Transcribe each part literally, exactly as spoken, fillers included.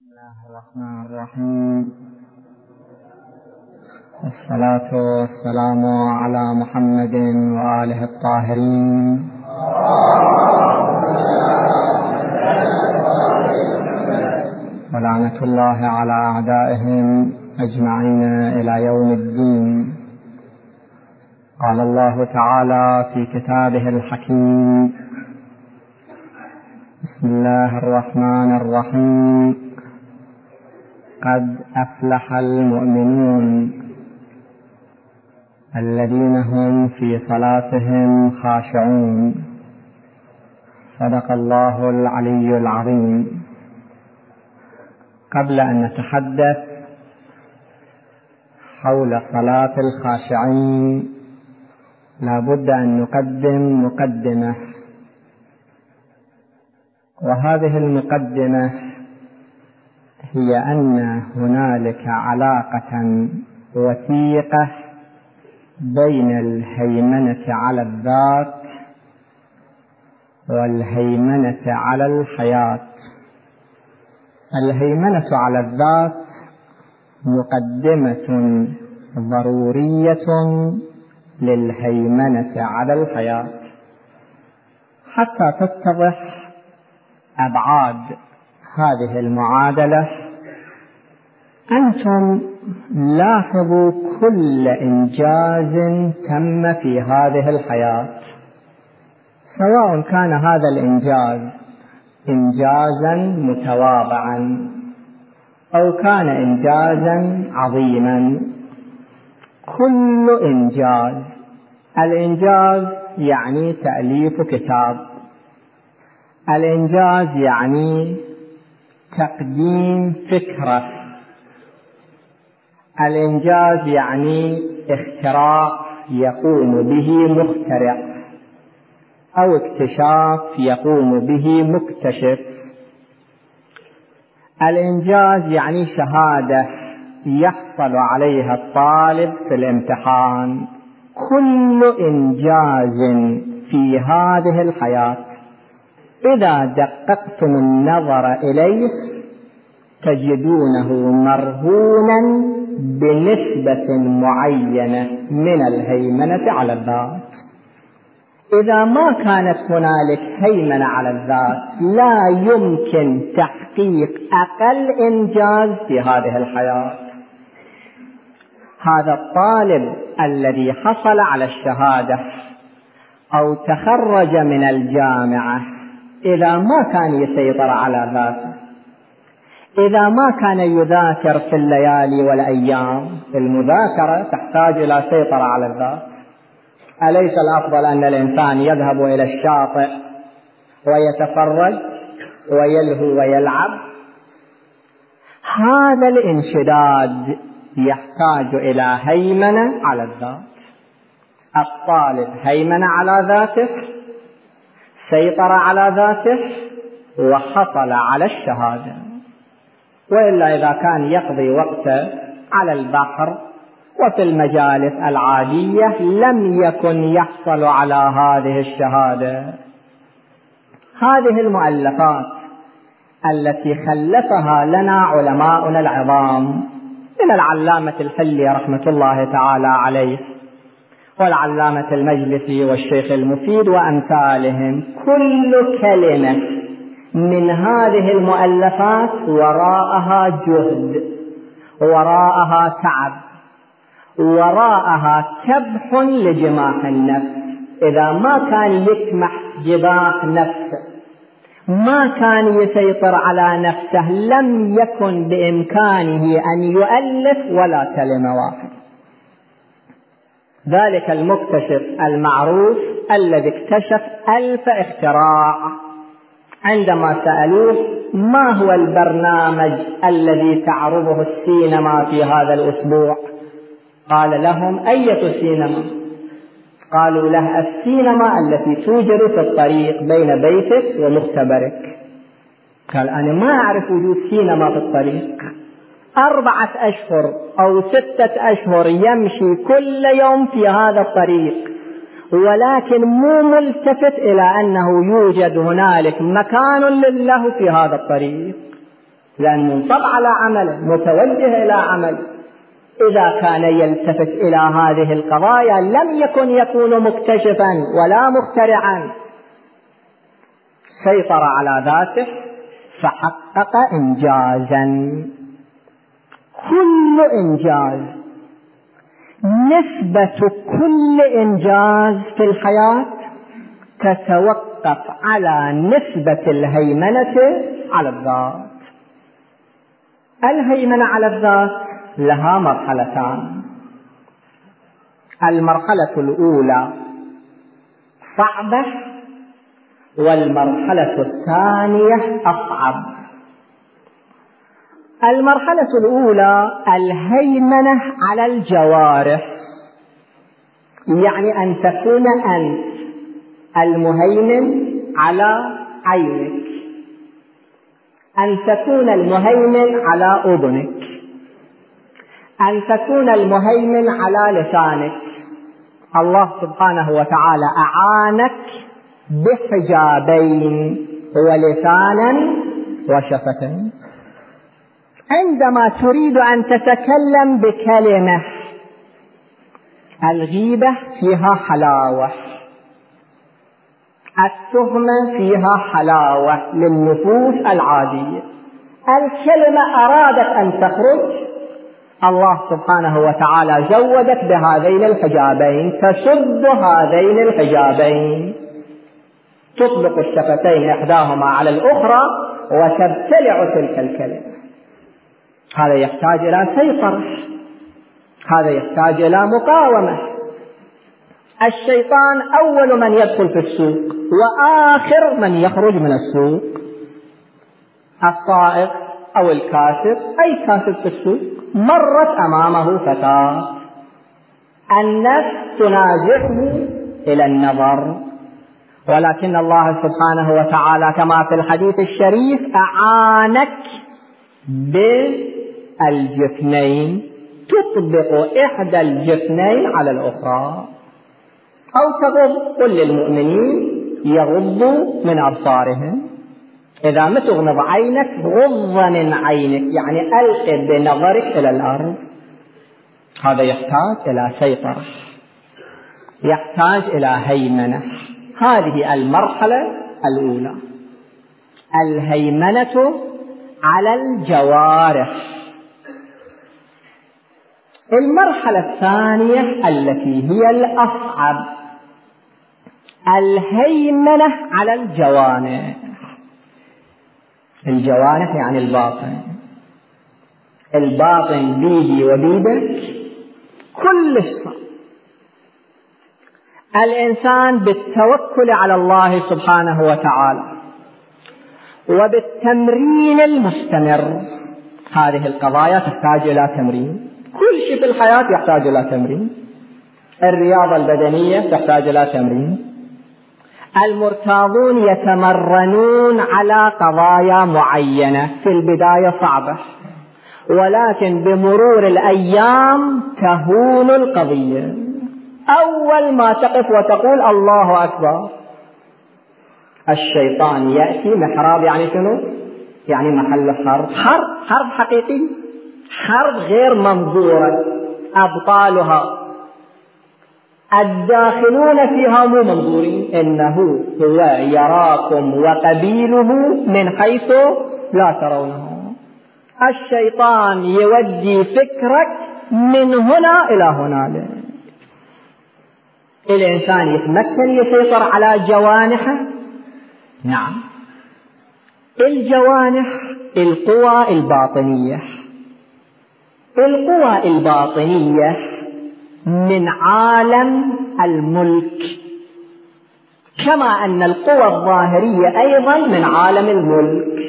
بسم الله الرحمن الرحيم. الصلاة والسلام على محمد وآله الطاهرين ولعنة الله على أعدائهم أجمعين إلى يوم الدين. قال الله تعالى في كتابه الحكيم: بسم الله الرحمن الرحيم. قد أفلح المؤمنون الذين هم في صلاتهم خاشعون. صدق الله العلي العظيم. قبل أن نتحدث حول صلاة الخاشعين لا بد أن نقدم مقدمة، وهذه المقدمة هي أن هنالك علاقة وثيقة بين الهيمنة على الذات والهيمنة على الحياة. الهيمنة على الذات مقدمة ضرورية للهيمنة على الحياة. حتى تتضح أبعاد هذه المعادلة، أنتم لاحظوا كل إنجاز تم في هذه الحياة، سواء كان هذا الإنجاز إنجازا متواضعا أو كان إنجازا عظيما. كل إنجاز، الإنجاز يعني تأليف كتاب، الإنجاز يعني تقديم فكرة، الإنجاز يعني اختراع يقوم به مخترع أو اكتشاف يقوم به مكتشف. الإنجاز يعني شهادة يحصل عليها الطالب في الامتحان. كل إنجاز في هذه الحياة إذا دققتم النظر إليه تجدونه مرهونا بنسبة معينة من الهيمنة على الذات. إذا ما كانت هنالك هيمنة على الذات لا يمكن تحقيق أقل إنجاز في هذه الحياة. هذا الطالب الذي حصل على الشهادة أو تخرج من الجامعة إذا ما كان يسيطر على ذاته، إذا ما كان يذاكر في الليالي والأيام، المذاكرة تحتاج إلى سيطرة على الذات. أليس الأفضل أن الإنسان يذهب إلى الشاطئ ويتفرج ويلهو ويلعب؟ هذا الانشداد يحتاج إلى هيمنة على الذات. الطالب هيمنة على ذاته، سيطر على ذاته، وحصل على الشهادة. وإلا إذا كان يقضي وقته على البحر وفي المجالس العادية لم يكن يحصل على هذه الشهادة. هذه المؤلفات التي خلفها لنا علماؤنا العظام من العلامة الحلي رحمة الله تعالى عليه والعلامة المجلسي والشيخ المفيد وأمثالهم، كل كلمة من هذه المؤلفات وراءها جهد، وراءها تعب، وراءها كبح لجماح النفس. إذا ما كان يكمح جماح نفسه، ما كان يسيطر على نفسه، لم يكن بإمكانه أن يؤلف ولا كلمة واحدة. ذلك المكتشف المعروف الذي اكتشف ألف اختراع، عندما سألوه ما هو البرنامج الذي تعرضه السينما في هذا الأسبوع، قال لهم: أية سينما؟ قالوا له: السينما التي توجد في الطريق بين بيتك ومختبرك. قال: أنا ما أعرف وجود سينما في الطريق. أربعة أشهر أو ستة أشهر يمشي كل يوم في هذا الطريق، ولكن مو ملتفت إلى أنه يوجد هنالك مكان له في هذا الطريق. لأن منصب على عمله، متوجه إلى عمل. إذا كان يلتفت إلى هذه القضايا لم يكن يكون مكتشفا ولا مخترعا، سيطر على ذاته فحقق إنجازا. كل إنجاز، نسبة كل إنجاز في الحياة تتوقف على نسبة الهيمنة على الذات. الهيمنة على الذات لها مرحلتان. المرحلة الأولى صعبة، والمرحلة الثانية أصعب. المرحلة الأولى الهيمنة على الجوارح، يعني أن تكون أنت المهيمن على عينك، أن تكون المهيمن على أذنك، أن تكون المهيمن على لسانك. الله سبحانه وتعالى أعانك بحجابين، ولسانا وشفتين. عندما تريد أن تتكلم بكلمة، الغيبة فيها حلاوة، التهمة فيها حلاوة للنفوس العادية. الكلمة أرادت أن تخرج، الله سبحانه وتعالى زودك بهذين الحجابين، تسد هذين الحجابين، تطلق الشفتين إحداهما على الأخرى وتبتلع تلك الكلمة. هذا يحتاج إلى سيطرة، هذا يحتاج إلى مقاومة. الشيطان أول من يدخل في السوق وآخر من يخرج من السوق. الصائغ أو الكاسب، أي كاسب في السوق، مرت أمامه فتاة، النفس تنازعه إلى النظر، ولكن الله سبحانه وتعالى كما في الحديث الشريف أعانك بالجفنين، تطبق إحدى الجفنين على الأخرى، أو تغض. قل للمؤمنين يغضوا من أبصارهم، إذا ما تغمض عينك غض من عينك، يعني ألق بنظرك إلى الأرض. هذا يحتاج إلى سيطرة، يحتاج إلى هيمنة. هذه المرحلة الأولى، الهيمنة على الجوارح. المرحلة الثانية التي هي الأصعب، الهيمنة على الجوانح. الجوانح يعني الباطن، الباطن بيدي وبيدك كل شيء. الإنسان بالتوكل على الله سبحانه وتعالى وبالتمرين المستمر، هذه القضايا تحتاج إلى تمرين. كل شيء في الحياة يحتاج إلى تمرين. الرياضة البدنية تحتاج إلى تمرين. المرتاضون يتمرنون على قضايا معينة، في البداية صعبة، ولكن بمرور الأيام تهون القضية. أول ما تقف وتقول الله أكبر، الشيطان يأتي محراب، يعني شنو؟ يعني محل حرب، حرب حرب حقيقي، حرب غير منظورة، أبطالها الداخلون فيها مو منظورين، إنه هو يراكم وقبيله من حيث لا ترونه. الشيطان يودي فكرك من هنا إلى هنالك. الإنسان يتمكن يسيطر على جوانحه. نعم، الجوانح القوى الباطنية. القوى الباطنية من عالم الملك، كما أن القوى الظاهرية أيضا من عالم الملك.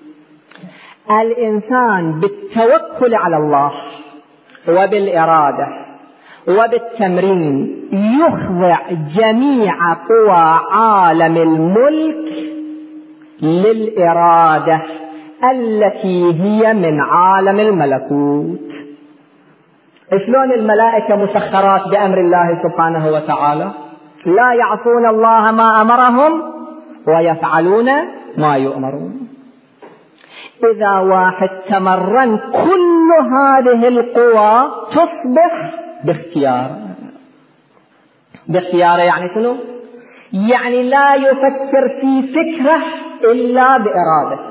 الإنسان بالتوكل على الله وبالإرادة وبالتمرين يخضع جميع قوى عالم الملك للإرادة التي هي من عالم الملكوت. شلون الملائكة مسخرات بأمر الله سبحانه وتعالى، لا يعصون الله ما أمرهم ويفعلون ما يؤمرون. إذا واحد تمرن كل هذه القوى تصبح باختيار. باختياره يعني شنو؟ يعني لا يفكر في فكرة إلا بإرادته،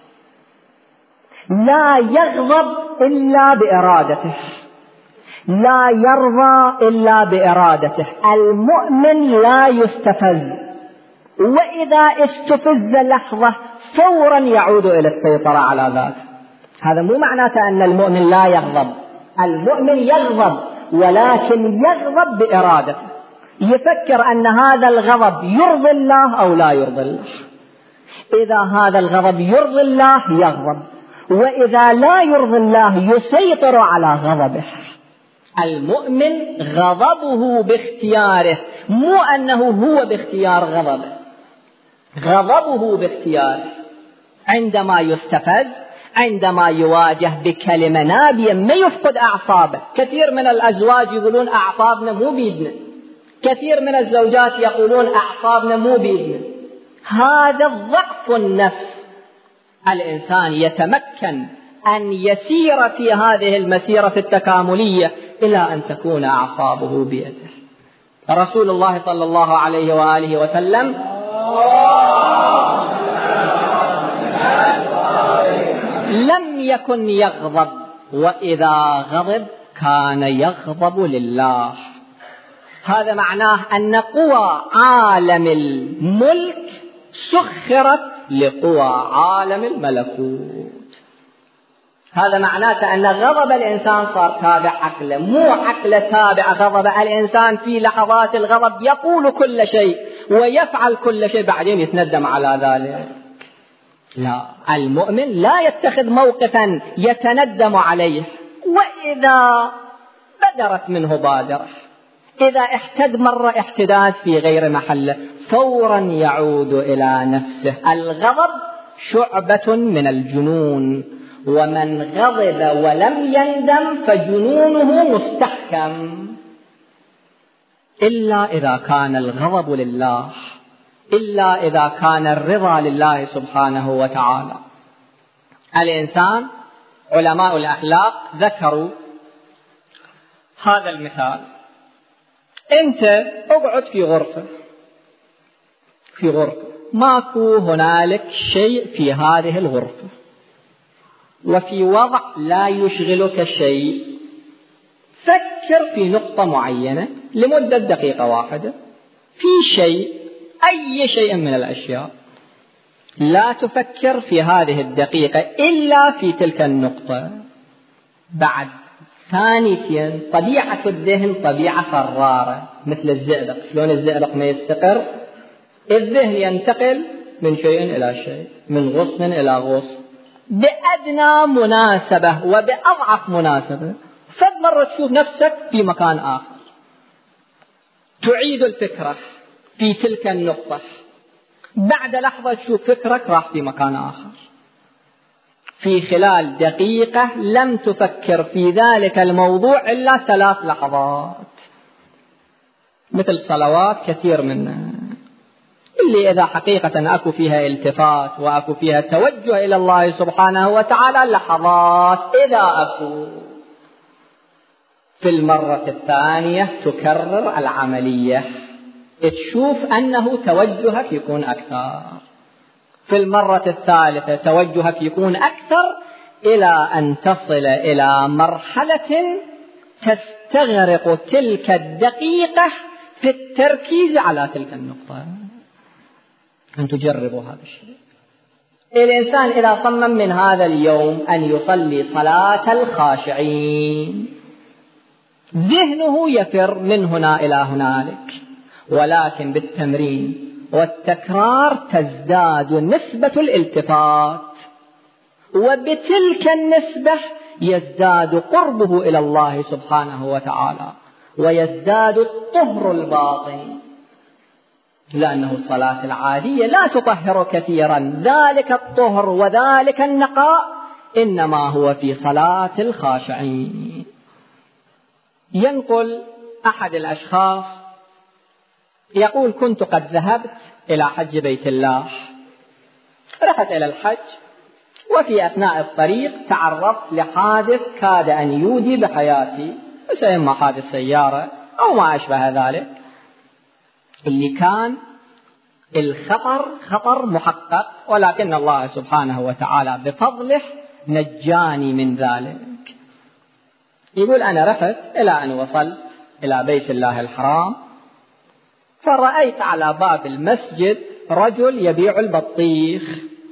لا يغضب إلا بإرادته، لا يرضى إلا بإرادته. المؤمن لا يستفز، وإذا استفز لحظة فورا يعود إلى السيطرة على ذاته. هذا مو معناته أن المؤمن لا يغضب، المؤمن يغضب ولكن يغضب بإرادته، يفكر أن هذا الغضب يرضي الله أو لا يرضي الله. إذا هذا الغضب يرضي الله يغضب، وإذا لا يرضي الله يسيطر على غضبه. المؤمن غضبه باختياره، مو أنه هو باختيار غضبه، غضبه باختياره. عندما يستفز، عندما يواجه بكلمة نابية ما يفقد أعصابه. كثير من الأزواج يقولون أعصابنا مو بيدنا، كثير من الزوجات يقولون أعصابنا مو بيدنا. هذا ضعف النفس. الإنسان يتمكن أن يسير في هذه المسيرة التكاملية إلى أن تكون أعصابه بيده. رسول الله صلى الله عليه وآله وسلم لم يكن يغضب، وإذا غضب كان يغضب لله. هذا معناه أن قوى عالم الملك سخرت لقوى عالم الملكوت. هذا معناته أن غضب الإنسان صار تابع عقله، مو عقله تابع غضب. الإنسان في لحظات الغضب يقول كل شيء ويفعل كل شيء، بعدين يتندم على ذلك. لا، المؤمن لا يتخذ موقفا يتندم عليه، وإذا بدرت منه بادرة، إذا احتد مرة احتداد في غير محله، فورا يعود إلى نفسه. الغضب شعبة من الجنون، ومن غضب ولم يندم فجنونه مستحكم. إلا إذا كان الغضب لله، إلا إذا كان الرضا لله سبحانه وتعالى. الإنسان، علماء الأخلاق ذكروا هذا المثال. أنت اقعد في غرفة، في غرفة ماكو هنالك شيء في هذه الغرفة، وفي وضع لا يشغلك شيء. فكر في نقطة معينة لمدة دقيقة واحدة في شيء، أي شيء من الأشياء. لا تفكر في هذه الدقيقة إلا في تلك النقطة. بعد ثانيتين طبيعة الذهن طبيعة فرارة مثل الزئبق. شلون الزئبق ما يستقر؟ الذهن ينتقل من شيء إلى شيء، من غصن إلى غصن، بأدنى مناسبة وبأضعف مناسبة. فمرة تشوف نفسك في مكان آخر، تعيد الفكرة في تلك النقطة، بعد لحظة تشوف فكرك راح في مكان آخر. في خلال دقيقة لم تفكر في ذلك الموضوع إلا ثلاث لحظات. مثل صلوات كثير منها اللي إذا حقيقة أكو فيها التفات وأكو فيها توجه إلى الله سبحانه وتعالى لحظات، إذا أكو في المرة الثانية تكرر العملية، تشوف أنه توجهك يكون أكثر. في المرة الثالثة توجهك يكون أكثر، إلى أن تصل إلى مرحلة تستغرق تلك الدقيقة في التركيز على تلك النقطة. أن تجربوا هذا الشيء. الإنسان إذا صمم من هذا اليوم أن يصلي صلاة الخاشعين، ذهنه يفر من هنا إلى هنالك، ولكن بالتمرين والتكرار تزداد نسبة الالتفات، وبتلك النسبة يزداد قربه إلى الله سبحانه وتعالى، ويزداد الطهر الباطني. لأنه الصلاة العادية لا تطهر كثيرا، ذلك الطهر وذلك النقاء إنما هو في صلاة الخاشعين. ينقل أحد الأشخاص يقول: كنت قد ذهبت إلى حج بيت الله، رحت إلى الحج وفي أثناء الطريق تعرضت لحادث كاد أن يودي بحياتي، إما حادث سيارة أو ما أشبه ذلك، اللي كان الخطر خطر محقق، ولكن الله سبحانه وتعالى بفضله نجاني من ذلك. يقول أنا رحت إلى أن وصلت إلى بيت الله الحرام، فرأيت على باب المسجد رجل يبيع البطيخ،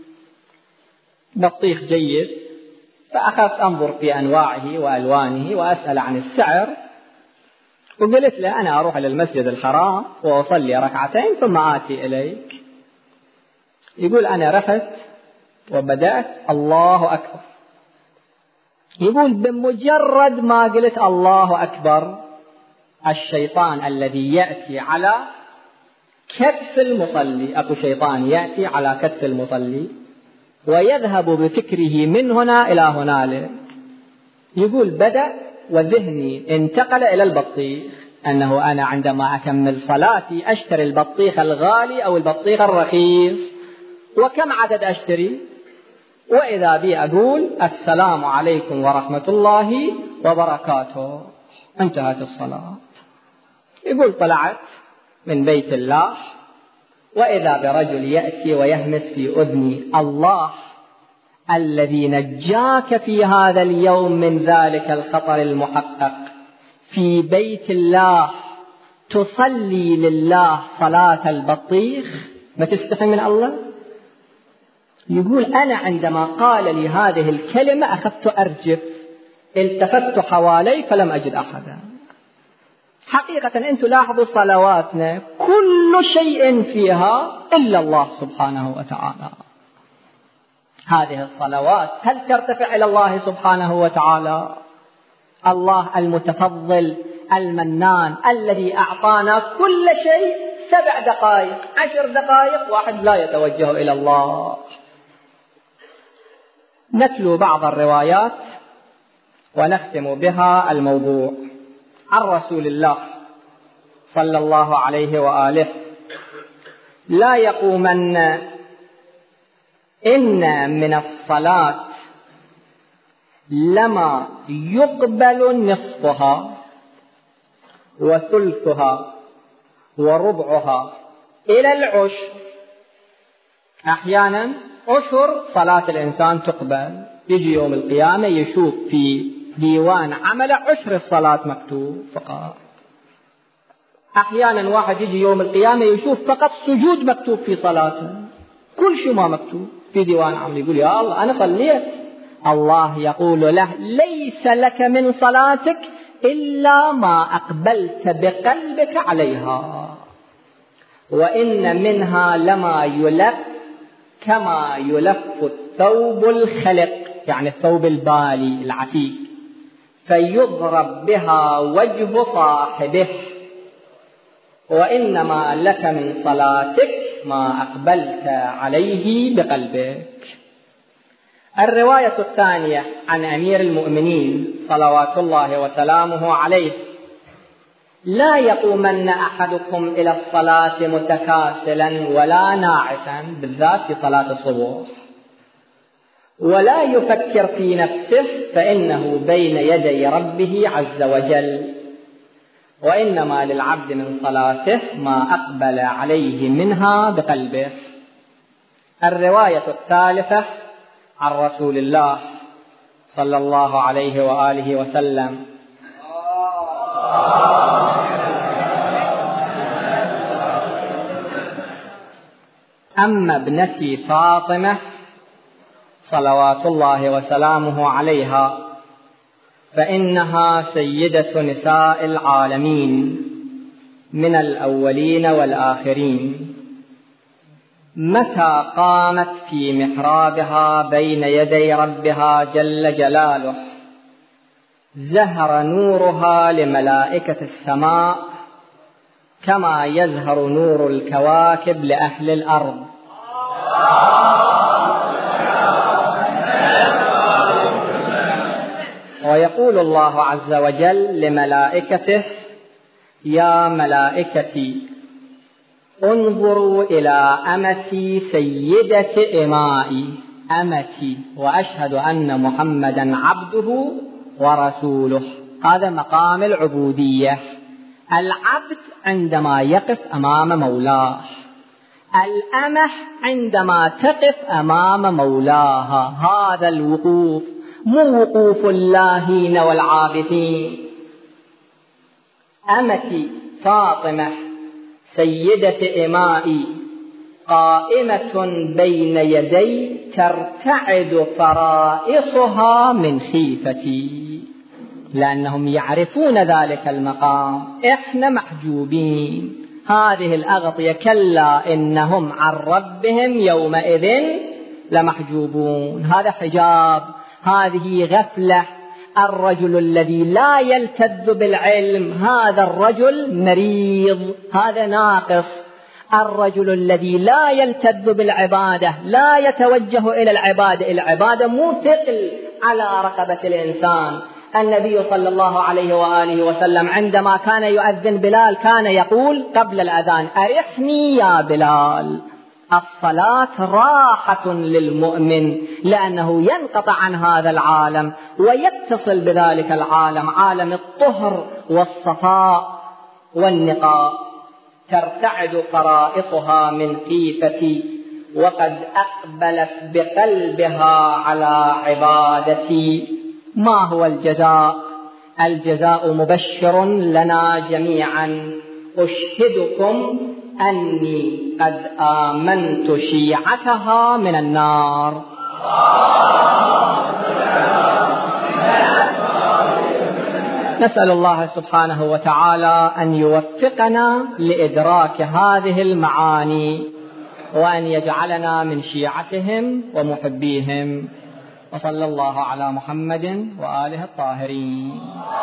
بطيخ جيد، فأخذت أنظر في أنواعه وألوانه وأسأل عن السعر، وقلت له أنا أروح إلى المسجد الحرام وأصلي ركعتين ثم آتي إليك. يقول أنا رحت وبدأت الله أكبر. يقول بمجرد ما قلت الله أكبر، الشيطان الذي يأتي على كتف المصلي، أكو شيطان يأتي على كتف المصلي ويذهب بفكره من هنا إلى هنالك. يقول بدأ وذهني انتقل إلى البطيخ، أنه أنا عندما أكمل صلاتي أشتري البطيخ الغالي أو البطيخ الرخيص، وكم عدد أشتري، وإذا بي أقول السلام عليكم ورحمة الله وبركاته، انتهت الصلاة. يقول طلعت من بيت الله وإذا برجل يأتي ويهمس في أذني الله الذي نجاك في هذا اليوم من ذلك الخطر المحقق في بيت الله تصلي لله صلاة البطيخ، ما تستحي من الله؟ يقول أنا عندما قال لي هذه الكلمة أخذت أرجف، التفت حوالي فلم أجد أحدا. حقيقة أنتم لاحظوا صلواتنا كل شيء فيها إلا الله سبحانه وتعالى. هذه الصلوات هل ترتفع إلى الله سبحانه وتعالى؟ الله المتفضل المنان الذي أعطانا كل شيء، سبع دقائق عشر دقائق واحد لا يتوجه إلى الله. نتلو بعض الروايات ونختم بها الموضوع. عن رسول الله صلى الله عليه وآله: لا يقومن إن من الصلاة لما يقبل نصفها وثلثها وربعها إلى العشر. أحيانا عشر صلاة الإنسان تقبل، يجي يوم القيامة يشوف في ديوان عمل عشر الصلاة مكتوب فقط. أحيانا واحد يجي يوم القيامة يشوف فقط سجود مكتوب في صلاته، كل شيء ما مكتوب في ديوان عمل. يقول يا الله أنا صليت، الله يقول له ليس لك من صلاتك إلا ما أقبلت بقلبك عليها، وإن منها لما يلف كما يلف الثوب الخلق، يعني الثوب البالي العتيق، فيضرب بها وجه صاحبه، وإنما لك من صلاتك ما أقبلت عليه بقلبك. الرواية الثانية عن أمير المؤمنين صلوات الله وسلامه عليه: لا يقومن أحدكم إلى الصلاة متكاسلا ولا ناعسا، بالذات في صلاة الصبح، ولا يفكر في نفسه فإنه بين يدي ربه عز وجل، وإنما للعبد من صلاته ما أقبل عليه منها بقلبه. الرواية الثالثة عن رسول الله صلى الله عليه وآله وسلم: أما ابنتي فاطمة صلوات الله وسلامه عليها فإنها سيدة نساء العالمين من الأولين والآخرين، متى قامت في محرابها بين يدي ربها جل جلاله زهر نورها لملائكة السماء كما يزهر نور الكواكب لأهل الأرض. ويقول الله عز وجل لملائكته: يا ملائكتي انظروا إلى أمتي سيدة إمائي، أمتي وأشهد أن محمدا عبده ورسوله. هذا مقام العبودية. العبد عندما يقف أمام مولاه، الأمة عندما تقف أمام مولاها. هذا الوقوف مو وقوف اللاهين والعابثين. أمتي فاطمة سيدة إمائي قائمة بين يدي ترتعد فرائصها من خيفتي، لأنهم يعرفون ذلك المقام. إحنا محجوبين. هذه الأغطية كلا إنهم عن ربهم يومئذ لمحجوبون. هذا حجاب، هذه غفلة. الرجل الذي لا يلتذ بالعلم هذا الرجل مريض، هذا ناقص. الرجل الذي لا يلتذ بالعبادة، لا يتوجه إلى العبادة، العبادة مو ثقل على رقبة الإنسان. النبي صلى الله عليه وآله وسلم عندما كان يؤذن بلال كان يقول قبل الأذان: أرحني يا بلال. الصلاة راحة للمؤمن، لأنه ينقطع عن هذا العالم ويتصل بذلك العالم، عالم الطهر والصفاء والنقاء. ترتعد فرائصها من خيفتي وقد أقبلت بقلبها على عبادتي. ما هو الجزاء؟ الجزاء مبشر لنا جميعا. أشهدكم أني قد آمنت شيعتها من النار. نسأل الله سبحانه وتعالى أن يوفقنا لإدراك هذه المعاني، وأن يجعلنا من شيعتهم ومحبيهم. وصلى الله على محمد وآله الطاهرين.